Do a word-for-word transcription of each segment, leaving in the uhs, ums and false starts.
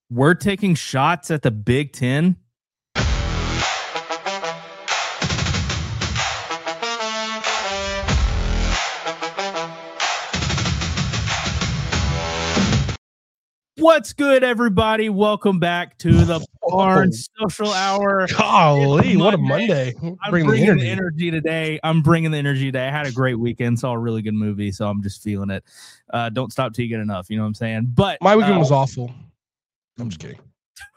We're taking shots at the Big Ten. What's good, everybody? Welcome back to the Barnes oh, Social Hour. Golly, what a Monday. I'm bringing, bringing the, energy. the energy today. I'm bringing the energy today. I had a great weekend, saw a really good movie, so I'm just feeling it. Uh, don't stop till you get enough, you know what I'm saying? But my weekend uh, was awful. I'm just kidding.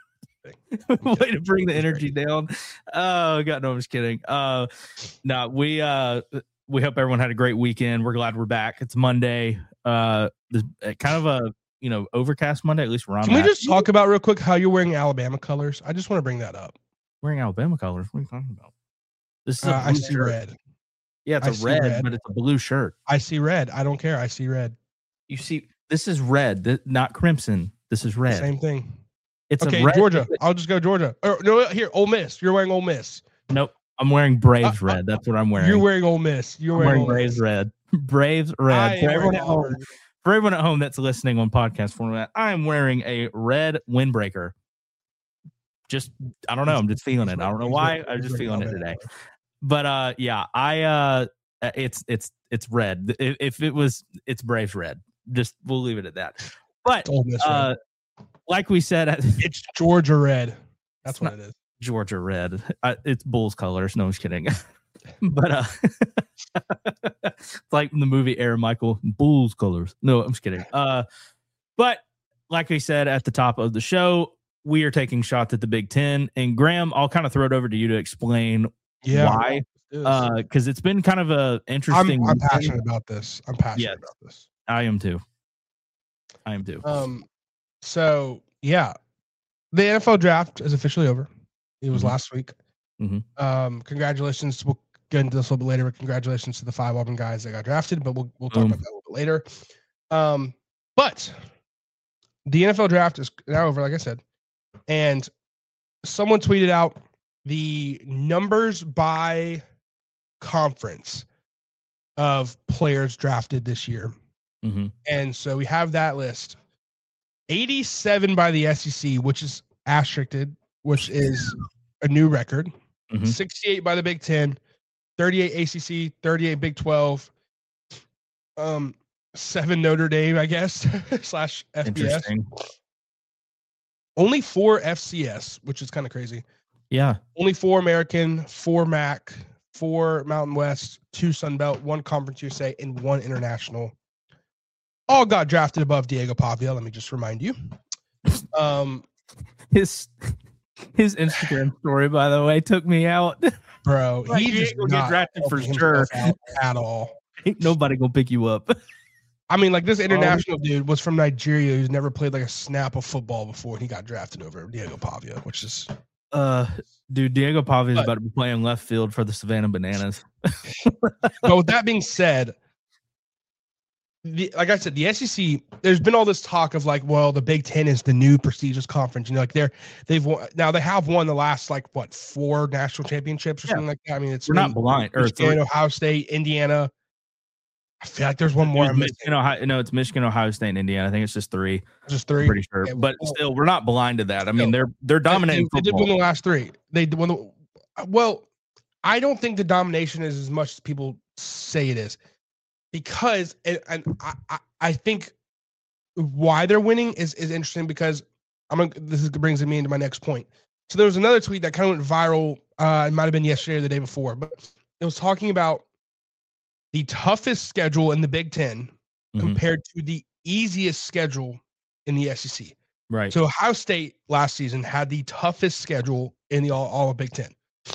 Way to bring the energy down. Oh, God, no, I'm just kidding. Uh, no, we uh, we hope everyone had a great weekend. We're glad we're back. It's Monday. Uh, this, kind of a you know, overcast Monday. At least we're on. Can that. we just talk about real quick how you're wearing Alabama colors? I just want to bring that up. Wearing Alabama colors? What are you talking about? This is uh, I see shirt. red. Yeah, it's I a red, red, but it's a blue shirt. I see red. I don't care. I see red. You see, this is red, th- not crimson. This is red. Same thing. It's okay, a red. Georgia. I'll just go Georgia. Or, no, here, Ole Miss. You're wearing Ole Miss. Nope. I'm wearing Braves uh, red. That's what I'm wearing. You're wearing Ole Miss. You're I'm wearing, wearing Braves Miss. red. Braves red. For everyone at home. For everyone at home that's listening on podcast format, I'm wearing a red windbreaker. Just, I don't know. I'm just feeling it. I don't know why. I'm just feeling it today. But uh, yeah, I uh, it's it's it's red. If, if it was, it's Braves red. Just we'll leave it at that. But uh, like we said, it's Georgia red. That's what it is. Georgia red. Uh, it's Bulls colors. No, I'm just kidding. But uh, it's like in the movie Aaron Michael, Bulls colors. No, I'm just kidding. Uh, but like we said at the top of the show, we are taking shots at the Big Ten. And Graham, I'll kind of throw it over to you to explain yeah, why. Because uh, it's been kind of a interesting. I'm, I'm passionate about this. I'm passionate yes, about this. I am too. I am too. Um. So yeah, the N F L draft is officially over. It was mm-hmm. last week. Mm-hmm. Um. Congratulations. We'll get into this a little bit later. But congratulations to the five Auburn guys that got drafted. But we'll we'll talk um, about that a little bit later. Um. But the N F L draft is now over, like I said, and someone tweeted out the numbers by conference of players drafted this year. Mm-hmm. And so we have that list. eighty-seven by the S E C, which is asterished, which is a new record. Mm-hmm. sixty-eight by the Big Ten, thirty-eight A C C, thirty-eight Big twelve, um, seven Notre Dame, I guess, slash F B S. Only four F C S, which is kind of crazy. Yeah. Only four American, four M A C, four Mountain West, two Sun Belt, one Conference U S A, and one international. All got drafted above Diego Pavia. Let me just remind you. Um, his his Instagram story, by the way, took me out. Bro, like, he just gonna get drafted for sure at all. Ain't nobody gonna pick you up. I mean, like this international um, dude was from Nigeria who's never played like a snap of football before, and he got drafted over Diego Pavia, which is uh, dude, Diego Pavia is about to be playing left field for the Savannah Bananas. But with that being said, the, like I said, the S E C, there's been all this talk of like, well, the Big Ten is the new prestigious conference. You know, like they're they've won, now they have won the last like what four national championships or yeah. something like that. I mean, it's we're not blind. Or Michigan, Ohio State, Indiana. I feel like there's one more. It's Michigan, Ohio, no, it's Michigan, Ohio State, and Indiana. I think it's just three. Just three. I'm pretty sure, yeah, but well, still, we're not blind to that. I mean, they're they're dominating. They, they did win the last three. They won the. Well, I don't think the domination is as much as people say it is, because and, and I I think why they're winning is is interesting because I'm gonna, this is, brings me into my next point. So there was another tweet that kind of went viral. Uh, it might have been yesterday or the day before, but it was talking about the toughest schedule in the Big Ten mm-hmm. compared to the easiest schedule in the S E C. Right. So Ohio State last season had the toughest schedule in the all, all of Big Ten.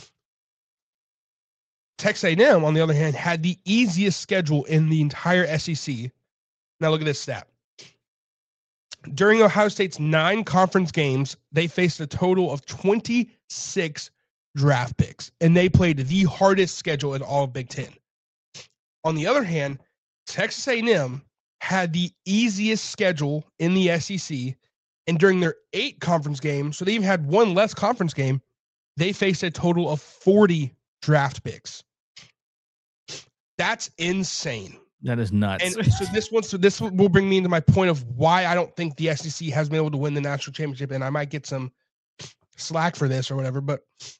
Texas A and M, on the other hand, had the easiest schedule in the entire S E C. Now look at this stat. During Ohio State's nine conference games, they faced a total of twenty-six draft picks, and they played the hardest schedule in all of Big Ten. On the other hand, Texas A and M had the easiest schedule in the S E C, and during their eight conference games, so they even had one less conference game, they faced a total of forty draft picks. That's insane. That is nuts. And so this one, so this will bring me into my point of why I don't think the S E C has been able to win the national championship, and I might get some slack for this or whatever, but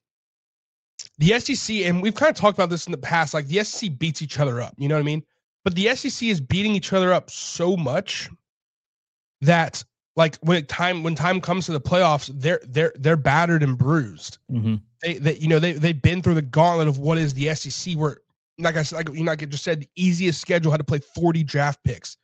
the S E C, and we've kind of talked about this in the past, like the S E C beats each other up, you know what I mean? But the S E C is beating each other up so much that like when time when time comes to the playoffs, they're they're they're battered and bruised. Mm-hmm. They they you know they they've been through the gauntlet of what is the S E C, where like I said, like you know, like I just said, the easiest schedule had to play forty draft picks.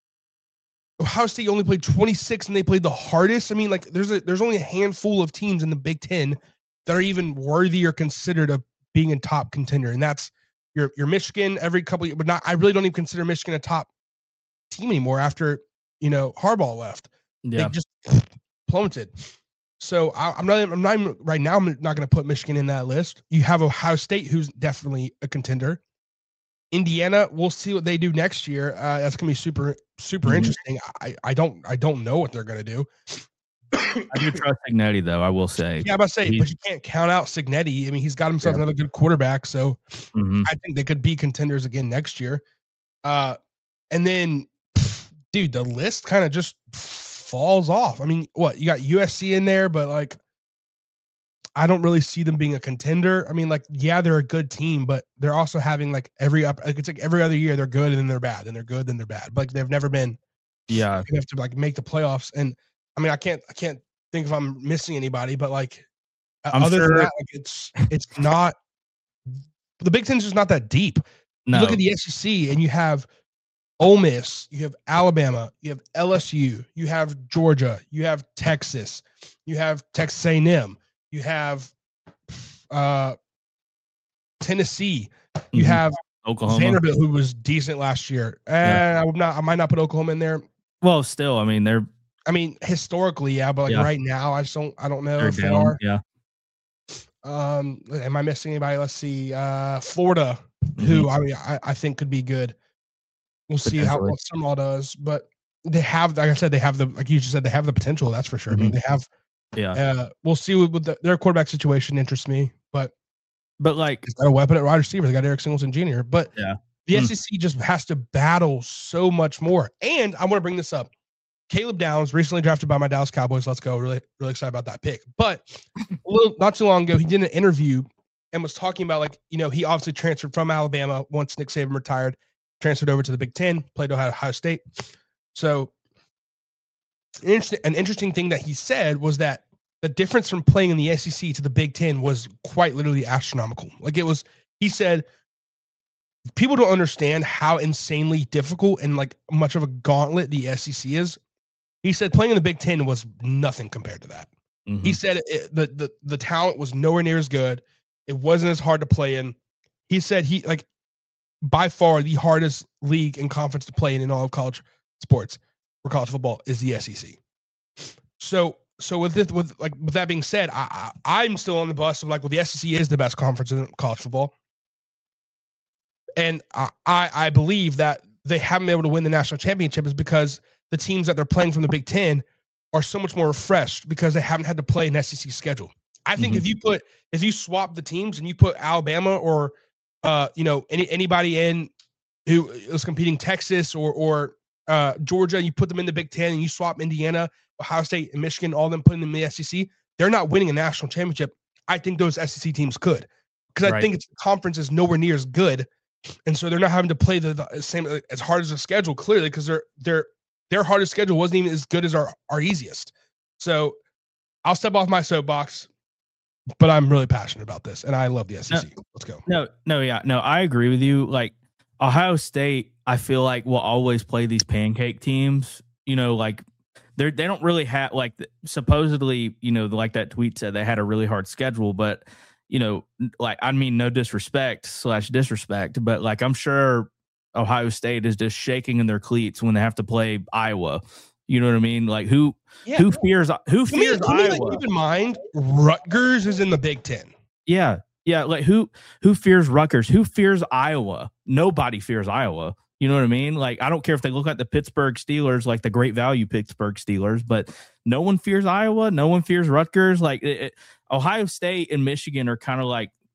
Ohio State only played twenty-six, and they played the hardest. I mean, like there's a there's only a handful of teams in the Big Ten that are even worthy or considered of being a top contender, and that's your your Michigan every couple of years, but not. I really don't even consider Michigan a top team anymore after you know Harbaugh left. Yeah. They just plummeted. So I, I'm not. I'm not even, right now. I'm not going to put Michigan in that list. You have Ohio State, who's definitely a contender. Indiana, we'll see what they do next year. Uh, that's going to be super, super mm-hmm. interesting. I, I don't, I don't know what they're going to do. I do trust Cignetti, though. I will say. Yeah, I'm about to say, he's, but you can't count out Cignetti. I mean, he's got himself yeah. another good quarterback, so mm-hmm. I think they could be contenders again next year. Uh, and then, dude, the list kind of just falls off. I mean, what you got U S C in there, but like, I don't really see them being a contender. I mean, like, yeah, they're a good team, but they're also having like every up. Like, it's like every other year they're good and then they're bad, and they're good and they're bad. But like, they've never been. Yeah, you have to like make the playoffs, and I mean, I can't, I can't think if I'm missing anybody, but like, I'm other sure. than that, like, it's it's not. The Big Ten's just not that deep. No. You look at the S E C, and you have Ole Miss, you have Alabama, you have L S U, you have Georgia, you have Texas, you have Texas A and M, you have uh, Tennessee, you mm-hmm. have Oklahoma, Vanderbilt, who was decent last year. And yeah. I would not, I might not put Oklahoma in there. Well, still, I mean, they're. I mean, historically, yeah, but like yeah. right now, I just don't, I don't know they're if down. they are. Yeah. Um, am I missing anybody? Let's see. Uh, Florida, mm-hmm. who I mean, I, I think could be good. We'll see how what Summerall does, but they have, like I said, they have the, like you just said, they have the potential. That's for sure. Mm-hmm. I mean, they have. Yeah. Uh, we'll see what, what the, their quarterback situation interests me, but. But like, it's got a weapon at wide receiver. They got Eric Singleton Junior But yeah, the mm. S E C just has to battle so much more. And I want to bring this up. Caleb Downs, recently drafted by my Dallas Cowboys. Let's go. Really, really excited about that pick. But a little, not too long ago, he did an interview and was talking about, like, you know, he obviously transferred from Alabama once Nick Saban retired, transferred over to the Big Ten, played Ohio State. So an interesting, an interesting thing that he said was that the difference from playing in the S E C to the Big Ten was quite literally astronomical. Like, it was, he said, people don't understand how insanely difficult and like much of a gauntlet the S E C is. He said playing in the Big Ten was nothing compared to that. Mm-hmm. He said it, the, the the talent was nowhere near as good. It wasn't as hard to play in. He said he, like, by far the hardest league and conference to play in in all of college sports for college football is the S E C. So so with this, with like with that being said, I, I I'm still on the bus of like, well, the S E C is the best conference in college football, and I I, I believe that they haven't been able to win the national championship is because the teams that they're playing from the Big Ten are so much more refreshed because they haven't had to play an S E C schedule. I think mm-hmm. if you put, if you swap the teams and you put Alabama or, uh, you know, any anybody in who is competing, Texas or or uh, Georgia, you put them in the Big Ten and you swap Indiana, Ohio State, and Michigan, all of them putting them in the S E C, they're not winning a national championship. I think those S E C teams could, because I right. think it's, the conference is nowhere near as good, and so they're not having to play the, the same as hard as the schedule, clearly, because they're they're. Their hardest schedule wasn't even as good as our, our easiest. So I'll step off my soapbox, but I'm really passionate about this, and I love the S E C. No, Let's go. No, no, yeah. No, I agree with you. Like, Ohio State, I feel like will always play these pancake teams. You know, like, they're, they don't really have, like, supposedly, you know, like that tweet said, they had a really hard schedule, but, you know, like, I mean, no disrespect slash disrespect, but, like, I'm sure Ohio State is just shaking in their cleats when they have to play Iowa. You know what I mean? Like, who yeah. who fears who fears I mean, Iowa? Like, keep in mind, Rutgers is in the Big Ten. Yeah, yeah. Like, who who fears Rutgers? Who fears Iowa? Nobody fears Iowa. You know what I mean? Like, I don't care if they look like the Pittsburgh Steelers, like the great value Pittsburgh Steelers, but no one fears Iowa. No one fears Rutgers. Like, it, it, Ohio State and Michigan are kind of like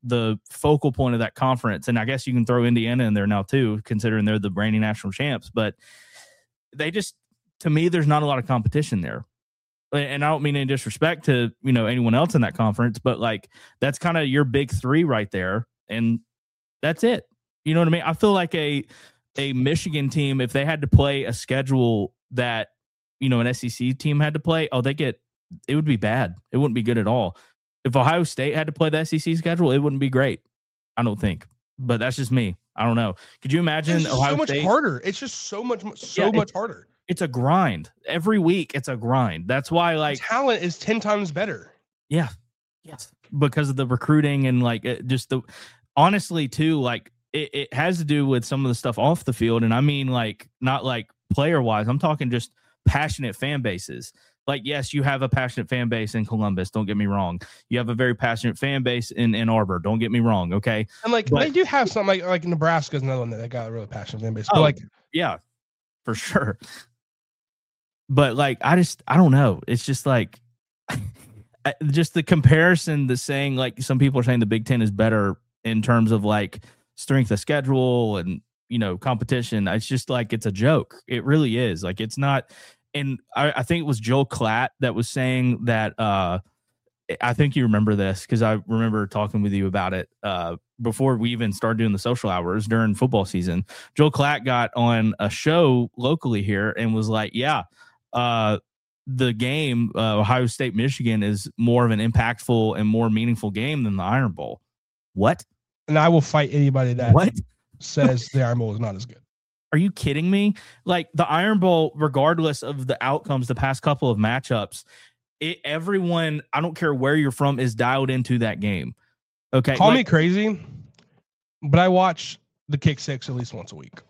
the focal point of that conference. And I guess you can throw Indiana in there now too, considering they're the reigning national champs. But they just, to me, there's not a lot of competition there. And I don't mean any disrespect to, you know, anyone else in that conference, but like that's kind of your big three right there. And that's it. You know what I mean? I feel like a a Michigan team, if they had to play a schedule that, you know, an S E C team had to play, oh, they get, it would be bad. It wouldn't be good at all. If Ohio State had to play the S E C schedule, it wouldn't be great. I don't think. But that's just me. I don't know. Could you imagine it's Ohio so much State? harder. It's just so much, so Yeah, much harder. It's a grind. Every week, it's a grind. That's why, like, the talent is ten times better. Yeah. Yes. Because of the recruiting and, like, it just the, honestly, too, like, it, it has to do with some of the stuff off the field. And I mean, like, not like player wise, I'm talking just passionate fan bases. Like, yes, you have a passionate fan base in Columbus. Don't get me wrong. You have a very passionate fan base in Ann Arbor. Don't get me wrong. Okay. And like, but, they do have some, like, like Nebraska is another one that they got a really passionate fan base. Oh, but like, yeah, for sure. But like, I just, I don't know. It's just like, just the comparison, the saying, like, some people are saying the Big Ten is better in terms of like strength of schedule and, you know, competition. It's just like, it's a joke. It really is. Like, it's not. And I, I think it was Joel Klatt that was saying that, uh, I think you remember this because I remember talking with you about it uh, before we even started doing the social hours during football season. Joel Klatt got on a show locally here and was like, yeah, uh, the game, uh, Ohio State, Michigan is more of an impactful and more meaningful game than the Iron Bowl. What? And I will fight anybody that what? says the Iron Bowl is not as good. Are you kidding me? Like, the Iron Bowl, regardless of the outcomes, the past couple of matchups, it, everyone, I don't care where you're from, is dialed into that game. Okay. Call like, me crazy, but I watch the Kick Six at least once a week.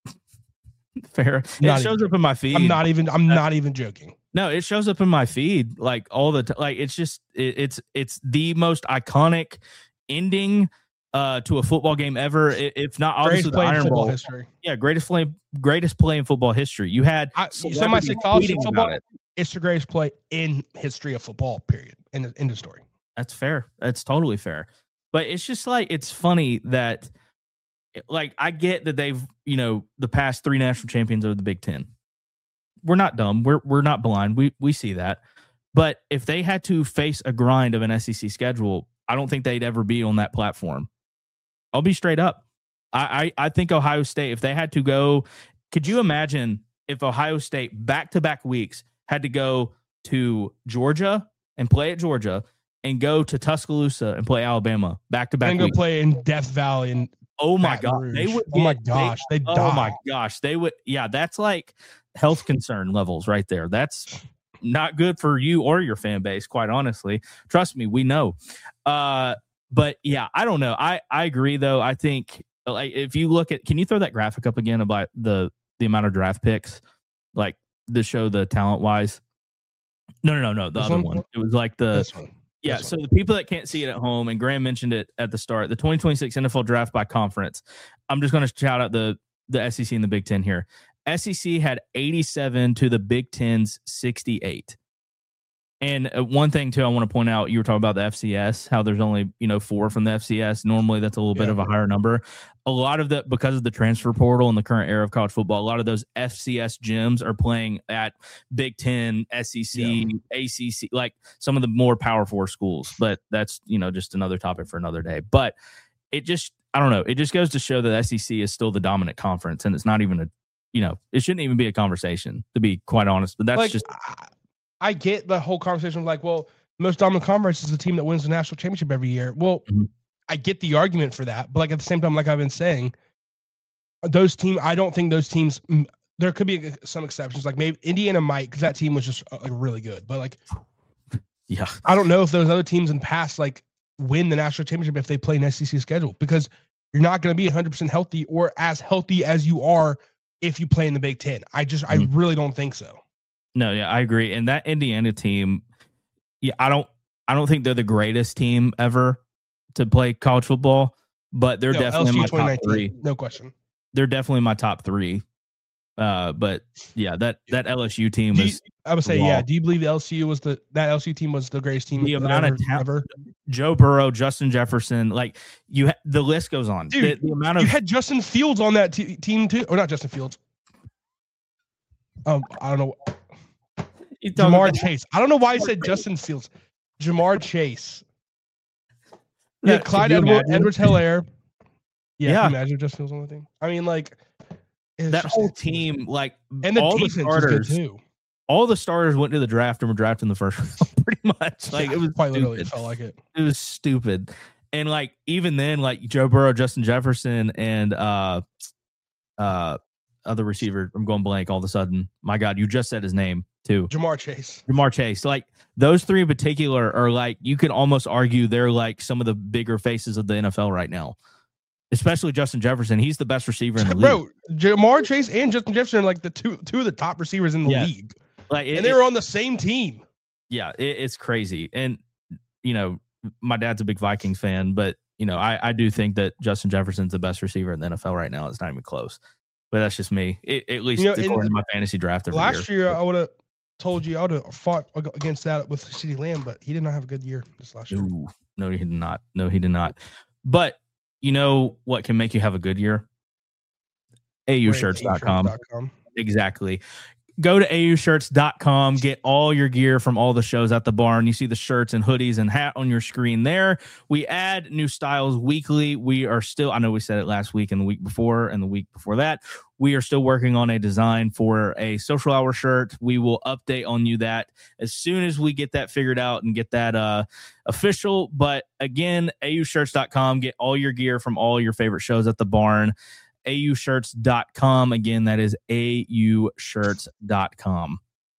Fair. Not it shows even, up in my feed. I'm not even, I'm not even joking. No, it shows up in my feed like all the time. Like, it's just, it, it's, it's the most iconic ending uh, to a football game ever. If not, obviously, greatest play the Iron in football Bowl history. Yeah, greatest play, greast play in football history. You had I, some might say college football. It. It's the greatest play in history of football. Period. In the, in the story. That's fair. That's totally fair. But it's just like, it's funny that, like, I get that they've, you know, the past three national champions of the Big Ten. We're not dumb. We're we're not blind. We we see that. But if they had to face a grind of an S E C schedule, I don't think they'd ever be on that platform. I'll be straight up. I, I, I think Ohio State, if they had to go, could you imagine if Ohio State back-to-back weeks had to go to Georgia and play at Georgia and go to Tuscaloosa and play Alabama back-to-back and go weeks. play in Death Valley and oh my god, they would. Get, oh my gosh, they. they oh die. my gosh, they would. Yeah, that's like health concern levels right there. That's not good for you or your fan base, quite honestly. Trust me, we know. Uh, but yeah, I don't know. I I agree though. I think like if you look at, can you throw that graphic up again about the the amount of draft picks, like to show the talent wise? No, no, no, no. The this other one? one. It was like the. This one. Yeah, so the people that can't see it at home, and Graham mentioned it at the start, the twenty twenty-six N F L draft by conference. I'm just going to shout out the the S E C and the Big Ten here. S E C had eighty-seven to the Big Ten's sixty-eight. And one thing, too, I want to point out, you were talking about the F C S, how there's only, you know, four from the F C S. Normally, that's a little yeah. bit of a higher number. A lot of the, because of the transfer portal in the current era of college football, a lot of those F C S gyms are playing at Big Ten, S E C, yeah. A C C, like some of the more Power Four schools. But that's, you know, just another topic for another day. But it just, I don't know. It just goes to show that S E C is still the dominant conference, and it's not even a, you know, it shouldn't even be a conversation, to be quite honest. But that's like, just. I, I get the whole conversation of like, well, most dominant conference is the team that wins the national championship every year. Well, mm-hmm. I get the argument for that, but like at the same time, like I've been saying, those teams, I don't think those teams. There could be some exceptions, like maybe Indiana might, because that team was just uh, like really good. But like, yeah, I don't know if those other teams in the past like win the national championship if they play an S E C schedule, because you're not going to be one hundred percent healthy or as healthy as you are if you play in the Big Ten. I just, mm-hmm. I really don't think so. No, yeah, I agree. And that Indiana team, yeah, I don't, I don't think they're the greatest team ever to play college football, but they're no, definitely my top three. No question. They're definitely my top three. Uh, but yeah, that that L S U team you, was. I would say, raw. yeah. Do you believe the L S U was the that L S U team was the greatest team the amount ever, of talent? ever? Joe Burrow, Justin Jefferson, like you, ha- the list goes on. Dude, the, the amount of you had Justin Fields on that t- team too, or not Justin Fields. Um, I don't know. Jamar about- Chase. I don't know why I said Justin Fields. Jamar Chase. Yeah, Clyde Edward, Edwards-Helaire. Yeah, yeah. Can you imagine Justin Fields on the team? I mean, like that whole team, like and the all defense the starters was good too. All the starters went to the draft and were drafted in the first round, pretty much. Like yeah, it was quite literally, it felt like it. It was stupid. And like even then, like Joe Burrow, Justin Jefferson, and uh uh other receiver, I'm going blank all of a sudden. My God, you just said his name too. Jamar Chase. Jamar Chase. Like those three in particular are like you could almost argue they're like some of the bigger faces of the N F L right now. Especially Justin Jefferson. He's the best receiver in the Bro, league. Jamar Chase and Justin Jefferson are like the two two of the top receivers in the yeah. league. Like it, and they were on the same team. Yeah, it, it's crazy. And you know, my dad's a big Vikings fan, but you know, I, I do think that Justin Jefferson's the best receiver in the N F L right now. It's not even close. But that's just me. It, at least you know, according to my fantasy draft every last year. year, I would have told you I would have fought against that with CeeDee Lamb, but he did not have a good year this last year. Ooh, no, he did not. No, he did not. But you know what can make you have a good year? A U shirts dot com. Exactly. Go to A U shirts dot com. Get all your gear from all the shows at the barn. You see the shirts and hoodies and hat on your screen there. We add new styles weekly. We are still, I know we said it last week and the week before and the week before that. We are still working on a design for a social hour shirt. We will update on you that as soon as we get that figured out and get that uh, official. But again, A U shirts dot com. Get all your gear from all your favorite shows at the barn. A U shirts dot com. Again, that is A U shirts dot com.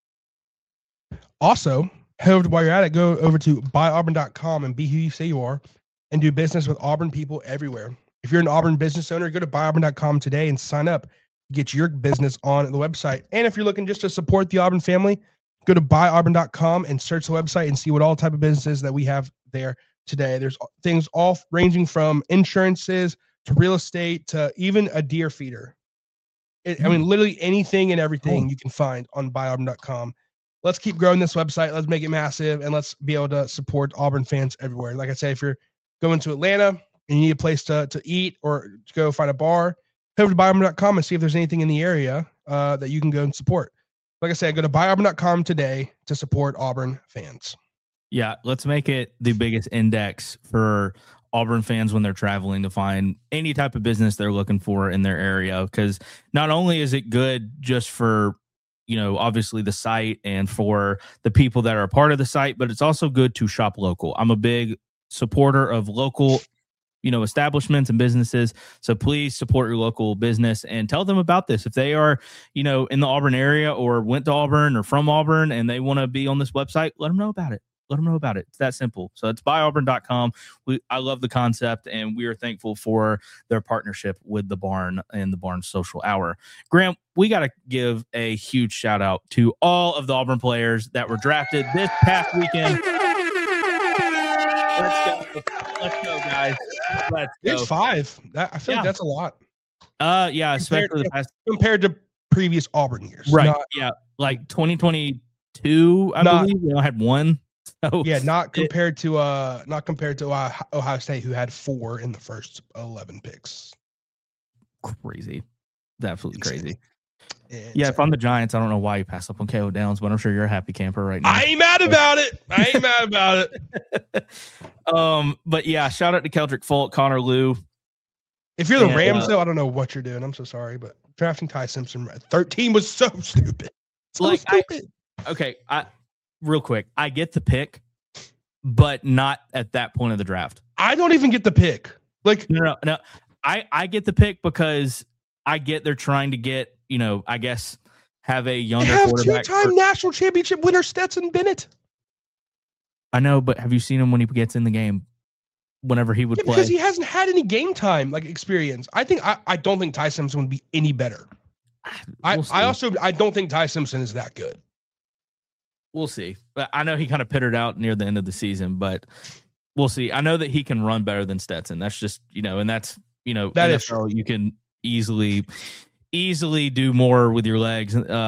Also, however, while you're at it, go over to buy auburn dot com and be who you say you are and do business with Auburn people everywhere. If you're an Auburn business owner, go to buy auburn dot com today and sign up. Get your business on the website. And if you're looking just to support the Auburn family, go to buy auburn dot com and search the website and see what all type of businesses that we have there today. There's things all ranging from insurances to real estate to even a deer feeder. It, I mean, literally anything and everything you can find on buy auburn dot com. Let's keep growing this website. Let's make it massive, and let's be able to support Auburn fans everywhere. Like I said, if you're going to Atlanta and you need a place to, to eat or to go find a bar, head over to buy auburn dot com and see if there's anything in the area uh, that you can go and support. Like I said, go to buy auburn dot com today to support Auburn fans. Yeah, let's make it the biggest index for Auburn fans when they're traveling to find any type of business they're looking for in their area. Because not only is it good just for, you know, obviously the site and for the people that are a part of the site, but it's also good to shop local. I'm a big supporter of local, you know, establishments and businesses. So please support your local business and tell them about this. If they are, you know, in the Auburn area or went to Auburn or from Auburn and they want to be on this website, let them know about it. Let them know about it. It's that simple. So it's buy auburn dot com. We, I love the concept, and we are thankful for their partnership with the Barn and the Barn Social Hour. Graham, we got to give a huge shout out to all of the Auburn players that were drafted this past weekend. Let's go. Let's go, guys. Let's go. It's five. That, I feel yeah. like that's a lot. Uh, yeah, especially compared, the past compared to previous Auburn years. Right. Not, yeah. Like twenty twenty-two, I not, believe we only had one. So yeah, not compared it, to uh, not compared to uh, Ohio State, who had four in the first eleven picks. Crazy, absolutely crazy. It's, yeah, if I'm the Giants, I don't know why you pass up on K O Downs, but I'm sure you're a happy camper right now. I ain't mad about it. I ain't mad about it. Um, but yeah, shout out to Keldrick Folk, Connor Liu. If you're the and, Rams, uh, though, I don't know what you're doing. I'm so sorry, but drafting Ty Simpson at thirteen was so stupid. So like, stupid. I, okay, I. Real quick, I get the pick, but not at that point of the draft. I don't even get the pick. Like no, no, no. I, I get the pick because I get they're trying to get, you know, I guess have a younger have quarterback. Two-time for, national championship winner Stetson Bennett. I know, but have you seen him when he gets in the game? Whenever he would yeah, play, because he hasn't had any game time like experience. I think I, I don't think Ty Simpson would be any better. We'll I, I also I don't think Ty Simpson is that good. We'll see. I know he kind of pittered out near the end of the season, but we'll see. I know that he can run better than Stetson. That's just, you know, and that's, you know, that N F L, is you can easily, easily do more with your legs uh,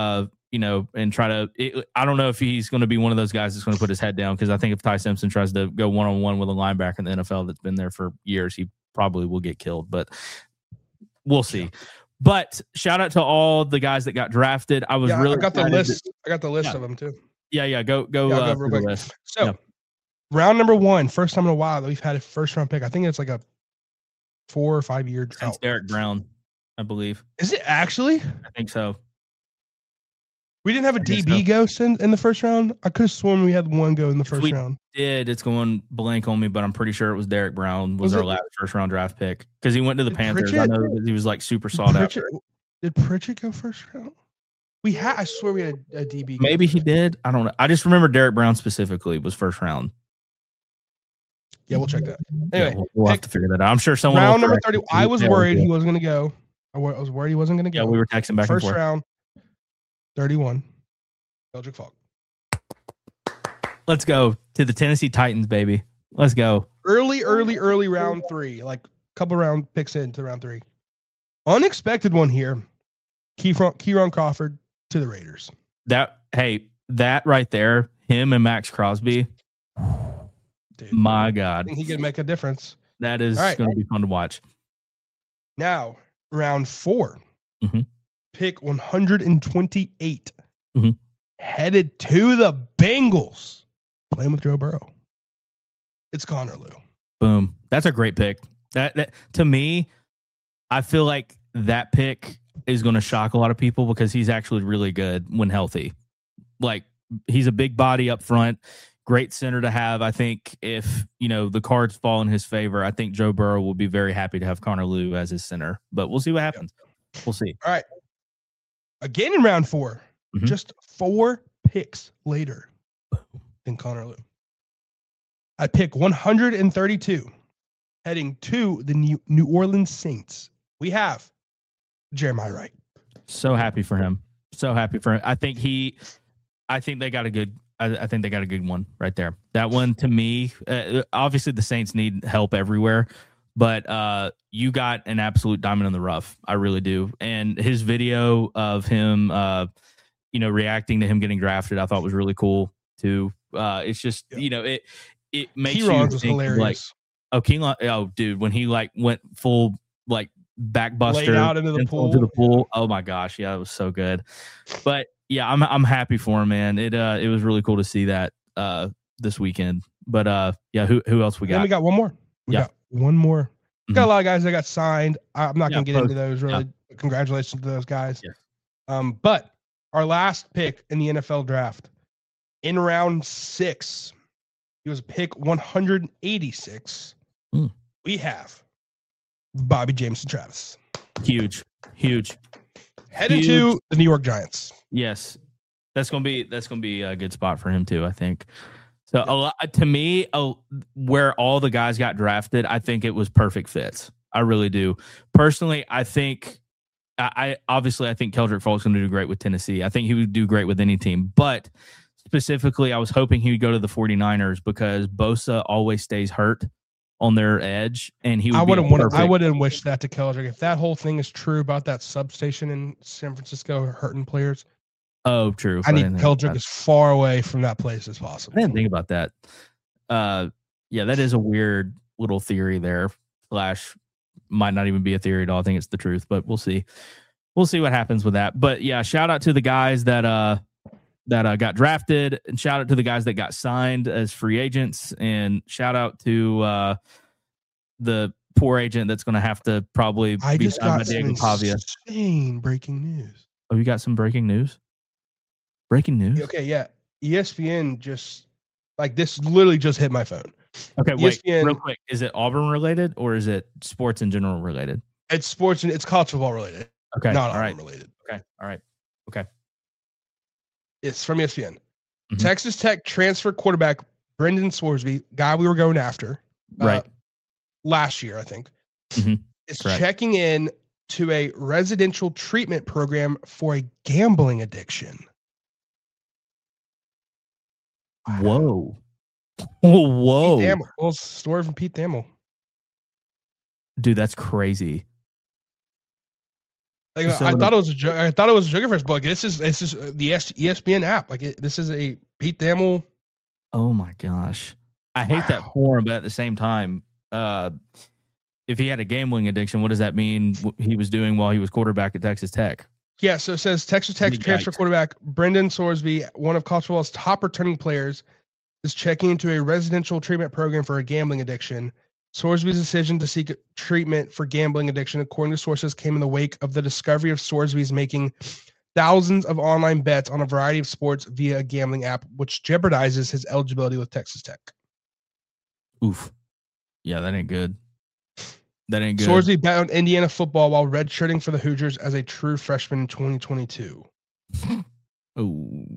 you know, and try to. It, I don't know if he's going to be one of those guys that's going to put his head down, because I think if Ty Simpson tries to go one on one with a linebacker in the N F L that's been there for years, he probably will get killed. But we'll see. Yeah. But shout out to all the guys that got drafted. I was yeah, really I got the list. To, I got the list yeah. of them too. Yeah, yeah. Go go. Yeah, uh, go real quick. List. So yeah. round number one, first time in a while that we've had a first round pick. I think it's like a four or five year drought. Since Derek Brown, I believe. Is it actually? I think so. We didn't have a D B so. ghost in, in the first round. I could have sworn we had one go in the first we round. Did it's going blank on me, but I'm pretty sure it was Derek Brown was, was our it, last first round draft pick, because he went to the Panthers. Pritchett, I know that he was like super sought Pritchett, after. Did Pritchett go first round? We had. I swear we had a, a D B. Maybe he did. I don't know. I just remember Derek Brown specifically was first round. Yeah, we'll check that. Anyway, yeah, we'll, we'll have to figure that out. I'm sure someone. Round number thirty. I was worried he wasn't going to go. I was worried he wasn't going to go. Yeah, we were texting back first and forth. Round, thirty-one. Keldrick Faulk. Let's go to the Tennessee Titans, baby. Let's go. Early, early, early round three, like a couple round picks into round three. Unexpected one here. Keyron, Keyron Crawford to the Raiders. That hey, that right there, him and Max Crosby. Dude, my God, I think he could make a difference. That is right. going to be fun to watch. Now, round four, mm-hmm. pick one hundred twenty-eight. Mm-hmm. Headed to the Bengals, playing with Joe Burrow. It's Connor Lew. Boom. That's a great pick. That, that to me, I feel like that pick is going to shock a lot of people, because he's actually really good when healthy. Like, he's a big body up front, great center to have. I think if, you know, the cards fall in his favor, I think Joe Burrow will be very happy to have Connor Lew as his center. But we'll see what happens. We'll see. All right. Again in round four. Mm-hmm. Just four picks later than Connor Lew. I pick one hundred thirty-two, heading to the New, New Orleans Saints. We have Jeremiah Wright. So happy for him. So happy for him. I think he, I think they got a good, I, I think they got a good one right there. That one to me, uh, obviously the Saints need help everywhere, but uh, you got an absolute diamond in the rough. I really do. And his video of him, uh, you know, reacting to him getting drafted, I thought was really cool too. Uh, it's just, yeah. you know, it it makes Keyron you was think hilarious. Like, oh, Keyron, oh, dude, when he like went full like backbuster Laid out into the pool. Into the pool. Oh my gosh, yeah, it was so good. But yeah, I'm I'm happy for him, man. It uh it was really cool to see that uh this weekend. But uh yeah, who who else we got? Then we got one more. We yeah. got one more. Mm-hmm. Got a lot of guys that got signed. I'm not yeah, gonna get both. into those really. Yeah. Congratulations to those guys. Yeah. Um, but our last pick in the N F L draft, in round six, he was pick one hundred eighty-six. Mm. We have Bobby Jameson Travis. Huge, huge. Headed huge. to the New York Giants. Yes, that's gonna be that's gonna be a good spot for him too, I think. So a lot, to me, uh, where all the guys got drafted, I think it was perfect fits. I really do. Personally, I think. I obviously I think Keldrick Faulk's going to do great with Tennessee. I think he would do great with any team, but specifically I was hoping he would go to the 49ers, because Bosa always stays hurt on their edge, and he would I wouldn't want to, I wouldn't wish that to Keldrick. If that whole thing is true about that substation in San Francisco hurting players. Oh, true. I, I need Keldrick as far away from that place as possible. I didn't think about that. Uh, yeah, that is a weird little theory there. Slash. Might not even be a theory at all. I think it's the truth, but we'll see. We'll see what happens with that. But yeah, shout out to the guys that uh that uh, got drafted, and shout out to the guys that got signed as free agents, and shout out to uh the poor agent that's going to have to probably I be just signed got by Diego Pavia. Insane breaking news. Oh, you got some breaking news? Breaking news? Okay, yeah. E S P N just like this literally just hit my phone. Okay, E S P N, wait, real quick. Is it Auburn related, or is it sports in general related? It's sports and it's college football related. Okay, not all Auburn right. related. Okay, all right. Okay. It's from E S P N. Mm-hmm. Texas Tech transfer quarterback Brendan Sworsby, guy we were going after, right? Uh, last year, I think, mm-hmm. is Correct. checking in to a residential treatment program for a gambling addiction. Whoa. Whoa. Pete Thamel. Well, story from Pete Thamel. Dude, that's crazy. Like so I thought it was a joke. I thought it was a joke at first, but like, this is this is the E S P N app. Like it, this is a Pete Thamel. Oh my gosh, I hate wow. that for him, but at the same time, uh, if he had a gambling addiction, what does that mean? He was doing while he was quarterback at Texas Tech. Yeah, so it says Texas Tech transfer quarterback Brendan Sorsby, one of college football's top returning players, is checking into a residential treatment program for a gambling addiction. Sorsby's decision to seek treatment for gambling addiction, according to sources, came in the wake of the discovery of Sorsby's making thousands of online bets on a variety of sports via a gambling app, which jeopardizes his eligibility with Texas Tech. Oof. Yeah, that ain't good. That ain't good. Sorsby bet on Indiana football while redshirting for the Hoosiers as a true freshman in twenty twenty-two. Oh,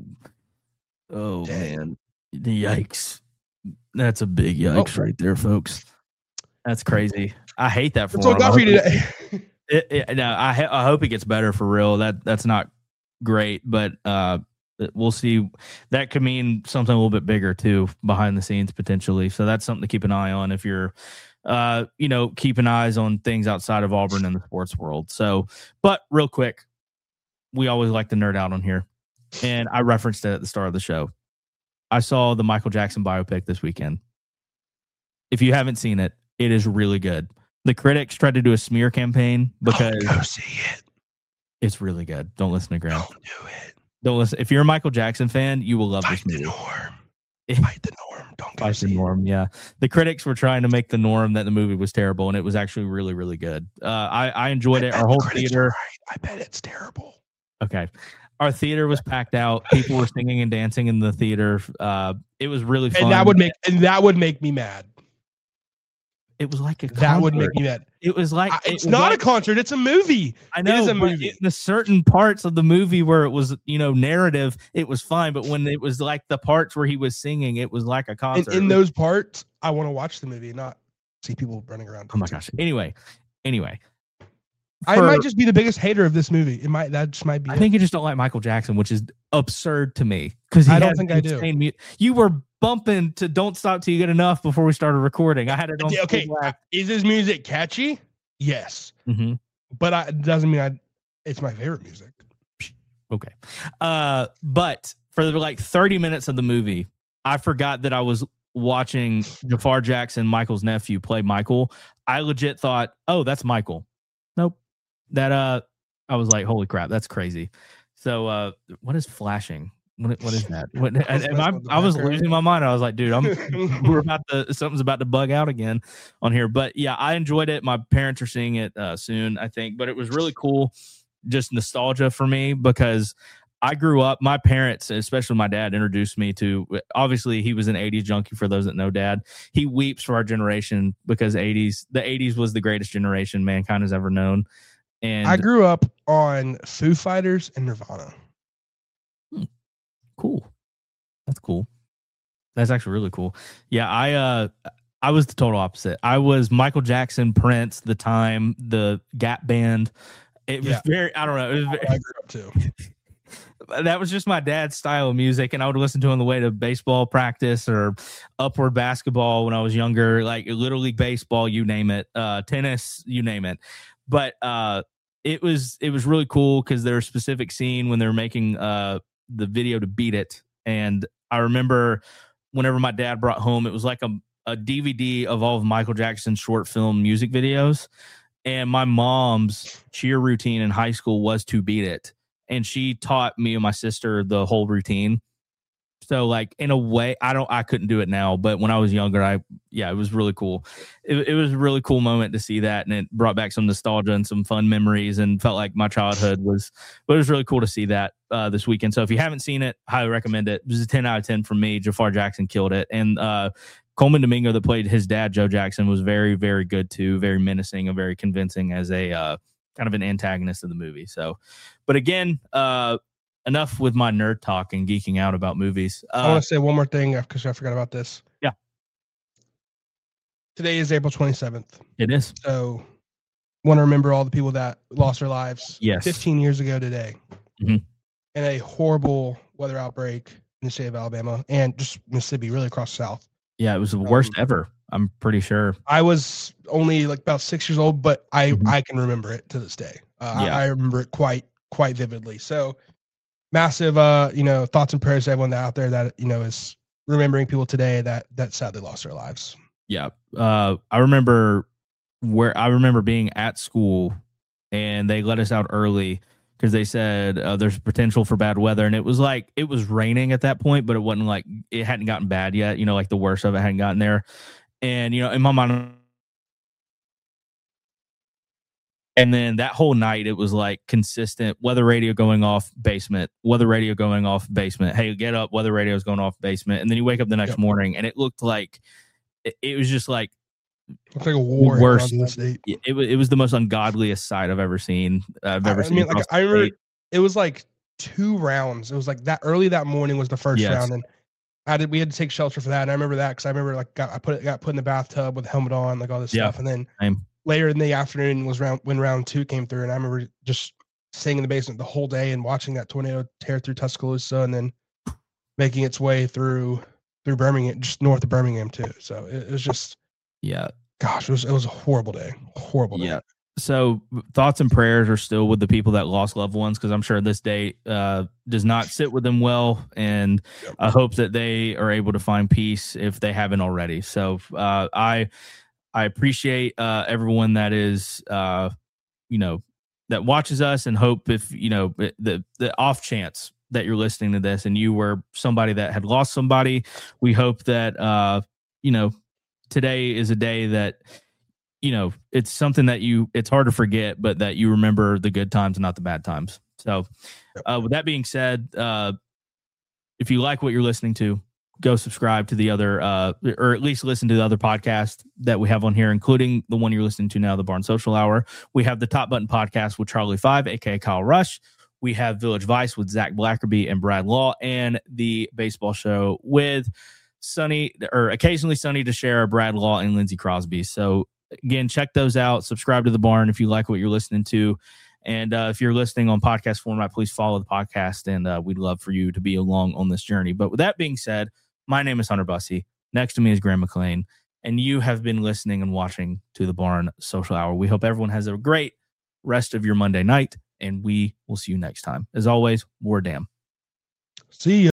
oh man. Yikes. That's a big yikes oh. right there, folks. That's crazy. I hate that for him. Got for you today. It, it, no, I, I hope it gets better for real. That That's not great, but uh, we'll see. That could mean something a little bit bigger, too, behind the scenes, potentially. So that's something to keep an eye on if you're, uh, you know, keeping eyes on things outside of Auburn in the sports world. So, but real quick, we always like to nerd out on here. And I referenced it at the start of the show. I saw the Michael Jackson biopic this weekend. If you haven't seen it, it is really good. The critics tried to do a smear campaign because oh, go see it. It's really good. Don't listen to Graham. Don't do it. Don't listen. If you're a Michael Jackson fan, you will love Fight this movie. The norm. Fight the norm. Don't go Fight see the norm. it. Yeah, the critics were trying to make the norm that the movie was terrible, and it was actually really, really good. Uh, I I enjoyed I it. Our whole theater. Right. I bet it's terrible. Okay. Our theater was packed out. People were singing and dancing in the theater. Uh, it was really fun. And that would make and that would make me mad. It was like a concert. That would make me mad. It was like I, it's it not like, a concert. It's a movie. I know. It is a movie. The certain parts of the movie where it was, you know, narrative, it was fine. But when it was like the parts where he was singing, it was like a concert. In, in those parts, I want to watch the movie, not see people running around. Oh my gosh. Anyway, anyway. For, I might just be the biggest hater of this movie. It might that just might be. I it. think you just don't like Michael Jackson, which is absurd to me because I don't think I do. Mu- you were bumping to "Don't Stop Till You Get Enough" before we started recording. I had it on. Okay, is his music catchy? Yes, mm-hmm. but I, it doesn't mean I. It's my favorite music. Okay, uh, but for the, like thirty minutes of the movie, I forgot that I was watching Jafar Jackson, Michael's nephew, play Michael. I legit thought, "Oh, that's Michael." Nope. That uh, I was like, holy crap, that's crazy. So, uh, what is flashing? What what is that? What, am I, I was losing my mind. I was like, dude, I'm we're about to something's about to bug out again on here. But yeah, I enjoyed it. My parents are seeing it uh, soon, I think. But it was really cool, just nostalgia for me because I grew up. My parents, especially my dad, introduced me to. Obviously, he was an eighties junkie. For those that know, Dad, he weeps for our generation because eighties, the eighties was the greatest generation mankind has ever known. And I grew up on Foo Fighters and Nirvana. Hmm, cool. That's cool. That's actually really cool. Yeah, I uh I was the total opposite. I was Michael Jackson, Prince, The Time, the Gap Band. It was yeah. very I don't know. It was very, I grew up too. That was just my dad's style of music, and I would listen to on the way to baseball practice or upward basketball when I was younger, like Little League baseball, you name it, uh, tennis, you name it. But uh, it was it was really cool because there was a specific scene when they were making uh, the video to Beat It, and I remember whenever my dad brought home, it was like a, a D V D of all of Michael Jackson's short film music videos, and my mom's cheer routine in high school was to Beat It. And she taught me and my sister the whole routine. So like in a way, I don't, I couldn't do it now, but when I was younger, I, yeah, it was really cool. It, it was a really cool moment to see that. And it brought back some nostalgia and some fun memories and felt like my childhood was, but it was really cool to see that uh, this weekend. So if you haven't seen it, highly recommend it. It was a ten out of ten from me. Jafar Jackson killed it. And uh, Coleman Domingo that played his dad, Joe Jackson, was very, very good too. Very menacing and very convincing as a, uh, kind of an antagonist of the movie. So, but again, uh, enough with my nerd talk and geeking out about movies. Uh, I want to say one more thing because I forgot about this. Yeah. Today is April twenty-seventh. It is. So want to remember all the people that lost their lives yes. fifteen years ago today mm-hmm. in a horrible weather outbreak in the state of Alabama and just Mississippi, really across the South. Yeah, it was the worst um, ever. I'm pretty sure. I was only like about six years old, but I, mm-hmm. I can remember it to this day. Uh, Yeah. I, I remember it quite quite vividly. So massive, uh, you know, thoughts and prayers to everyone out there that you know is remembering people today that that sadly lost their lives. Yeah. Uh, I remember where I remember being at school and they let us out early because they said uh, there's potential for bad weather. And it was like, it was raining at that point, but it wasn't like, it hadn't gotten bad yet. You know, like the worst of it hadn't gotten there. And, you know, in my mind, and then that whole night, it was like consistent weather radio going off, basement, weather radio going off, basement. Hey, get up, weather radio is going off, basement. And then you wake up the next yep. morning and it looked like, it, it was just like, Looks like a war worst. In the state. It, it, it was the most ungodliest sight I've ever seen. Uh, I've ever I, seen. I mean, like I remember it was like two rounds. It was like that early that morning was the first yes. round, and I did. We had to take shelter for that, and I remember that because I remember like got, I put it got put in the bathtub with the helmet on, like all this yeah. stuff, and then Same. later in the afternoon was round when round two came through, and I remember just staying in the basement the whole day and watching that tornado tear through Tuscaloosa and then making its way through through Birmingham, just north of Birmingham too. So it, it was just yeah. Gosh, it was it was a horrible day. Horrible day. Yeah. So thoughts and prayers are still with the people that lost loved ones because I'm sure this day uh, does not sit with them well, and yep. I hope that they are able to find peace if they haven't already. So uh, I I appreciate uh, everyone that is uh, you know that watches us, and hope if you know the the off chance that you're listening to this and you were somebody that had lost somebody, we hope that uh, you know. Today is a day that, you know, it's something that you, it's hard to forget, but that you remember the good times and not the bad times. So uh, with that being said, uh, if you like what you're listening to, go subscribe to the other, uh, or at least listen to the other podcast that we have on here, including the one you're listening to now, the Barn Social Hour. We have the Top Button Podcast with Charlie Five, aka Kyle Rush. We have Village Vice with Zach Blackerby and Brad Law, and the Baseball Show with Sunny, or occasionally Sunny to share Brad Law and Lindsey Crosby. So again, check those out. Subscribe to the Barn if you like what you're listening to. And uh, if you're listening on podcast format, please follow the podcast. And uh, we'd love for you to be along on this journey. But with that being said, my name is Hunter Bussey. Next to me is Graham McLean. And you have been listening and watching to the Barn Social Hour. We hope everyone has a great rest of your Monday night. And we will see you next time. As always, war damn. See ya.